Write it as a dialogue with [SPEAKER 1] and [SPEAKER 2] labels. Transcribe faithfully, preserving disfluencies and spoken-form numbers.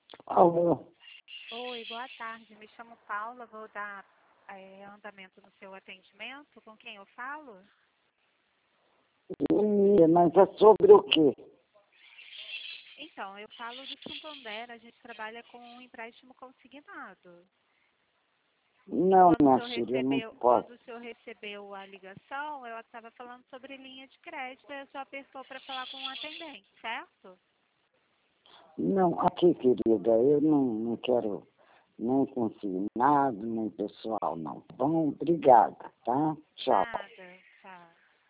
[SPEAKER 1] Alô?
[SPEAKER 2] Oi, boa tarde. Me chamo Paula, vou dar é, andamento no seu atendimento. Com quem eu falo?
[SPEAKER 1] Ih, mas é sobre o quê?
[SPEAKER 2] Então, eu falo do Santander, a gente trabalha com um empréstimo consignado. E
[SPEAKER 1] Não,
[SPEAKER 2] quando o
[SPEAKER 1] minha
[SPEAKER 2] senhor
[SPEAKER 1] filha, não
[SPEAKER 2] recebeu,
[SPEAKER 1] posso.
[SPEAKER 2] quando o senhor recebeu a ligação, eu estava falando sobre linha de crédito e o senhor apertou para falar com um atendente, certo?
[SPEAKER 1] Não, aqui, querida, eu não, não quero nem consignado, nem pessoal, não. Bom, obrigada, tá? Tchau.
[SPEAKER 2] Nada.